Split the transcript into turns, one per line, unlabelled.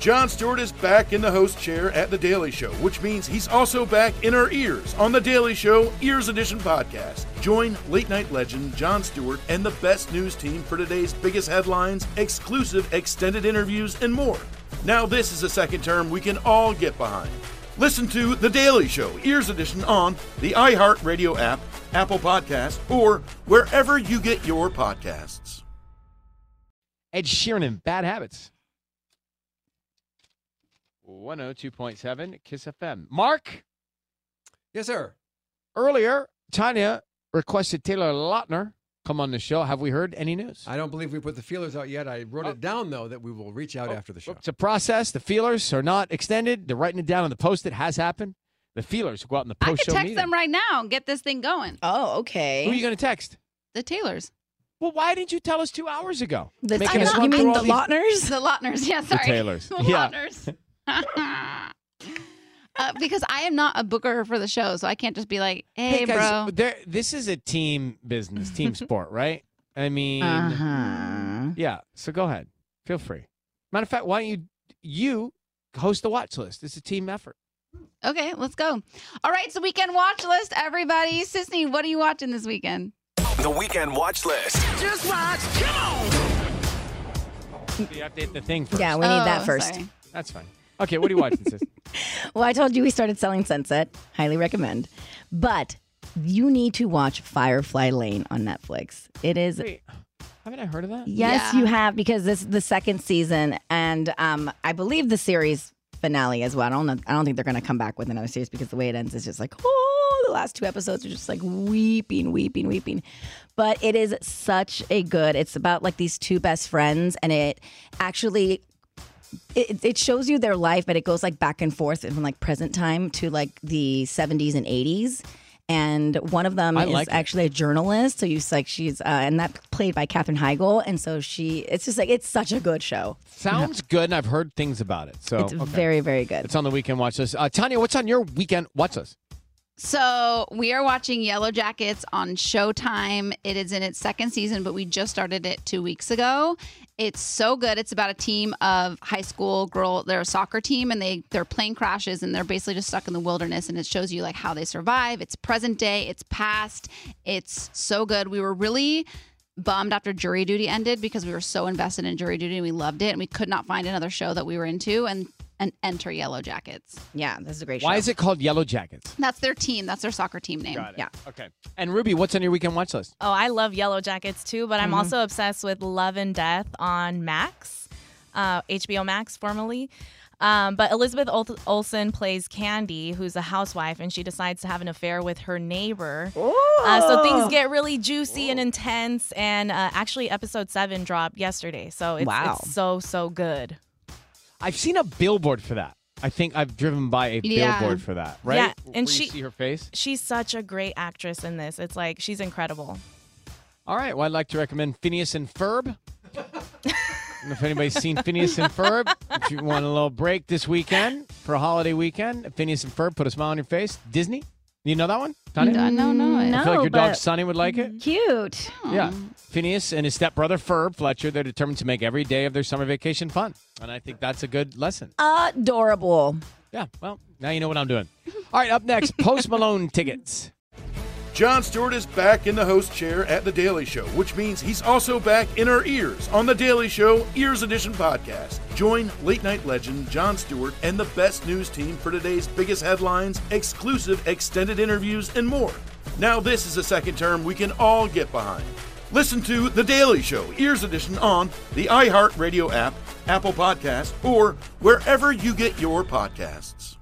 Jon Stewart is back in the host chair at The Daily Show, which means he's also back in our ears on The Daily Show Ears Edition podcast. Join late-night legend Jon Stewart and the best news team for today's biggest headlines, exclusive extended interviews, and more. Now this is a second term we can all get behind. Listen to The Daily Show Ears Edition on the iHeartRadio app, Apple Podcasts, or wherever you get your podcasts.
Ed Sheeran and Bad Habits. 102.7 Kiss FM. Mark?
Yes, sir.
Earlier, Tanya requested Taylor Lautner come on the show. Have we heard any news?
I don't believe we put the feelers out yet. I wrote it down, though, that we will reach out after the show.
It's a process. The feelers are not extended. They're writing it down on the post. It has happened. The feelers go out in the post-show
I could
meeting.
text them right now and get this thing going.
Oh, okay.
Who are you going to text?
The Taylors.
Well, why didn't you tell us 2 hours ago?
You
Making us run
mean
through
the
all these-
Lautners?
The Lautners. Yeah, sorry.
The Taylors.
The
Yeah.
Lautners. Because I am not a booker for the show, so I can't just be like, hey bro.
This is a team business, team sport, right? I mean, yeah. So go ahead. Feel free. Matter of fact, why don't you host the watch list? It's a team effort.
Okay, let's go. All right, so weekend watch list, everybody. Sisney, what are you watching this weekend?
The weekend watch list.
Just watch. Come on.
You have to hit the thing first.
Yeah, we need that first.
Sorry.
That's fine. Okay, what are you watching, sis?
Well, I told you we started Selling Sunset. Highly recommend. But you need to watch Firefly Lane on Netflix. It is...
Wait, haven't I heard of that?
Yes,
Yeah.
you have, because this is the second season, and I believe the series finale as well. I don't think they're going to come back with another series, because the way it ends is just like, oh, the last 2 episodes are just like weeping. But it is such a good. It's about like these 2 best friends, and it actually it shows you their life, but it goes like back and forth from like present time to like the 70s and 80s. And one of them is actually a journalist. So she's and that played by Katherine Heigl. And so it's just like, it's such a good show.
Sounds good, and I've heard things about it. So
It's very, very good.
It's on the weekend watch list. Tanya, what's on your weekend watch list?
So we are watching Yellow Jackets on Showtime. It is in its 2nd season, but we just started it 2 weeks ago. It's so good. It's about a team of high school girl. They're a soccer team, and their plane crashes, and they're basically just stuck in the wilderness. And it shows you like how they survive. It's present day. It's past. It's so good. We were really bummed after Jury Duty ended, because we were so invested in Jury Duty and we loved it, and we could not find another show that we were into. And enter Yellow Jackets.
Yeah, this is a great show.
Why is it called Yellow Jackets?
That's their team. That's their soccer team name.
Got it.
Yeah.
Okay. And Ruby, what's on your weekend watch list?
Oh, I love Yellow Jackets too, but I'm also obsessed with Love and Death on Max, HBO Max formerly. But Elizabeth Olsen plays Candy, who's a housewife, and she decides to have an affair with her neighbor. So things get really juicy and intense. And actually, episode 7 dropped yesterday. So it's so good.
I've seen a billboard for that. I think I've driven by a billboard for that, right?
Yeah, and
where you see her face.
She's such a great actress in this. It's like, she's incredible.
All right. Well, I'd like to recommend Phineas and Ferb. I don't know if anybody's seen Phineas and Ferb. If you want a little break this weekend for a holiday weekend, Phineas and Ferb, put a smile on your face. Disney? You know that one? Tanya?
No.
I feel like your dog Sonny would like it.
Cute.
Yeah. Phineas and his stepbrother Ferb Fletcher, they're determined to make every day of their summer vacation fun. And I think that's a good lesson.
Adorable.
Yeah. Well, now you know what I'm doing. All right. Up next, Post Malone tickets.
Jon Stewart is back in the host chair at The Daily Show, which means he's also back in our ears on The Daily Show Ears Edition podcast. Join late-night legend Jon Stewart and the best news team for today's biggest headlines, exclusive extended interviews, and more. Now this is a second term we can all get behind. Listen to The Daily Show Ears Edition on the iHeartRadio app, Apple Podcasts, or wherever you get your podcasts.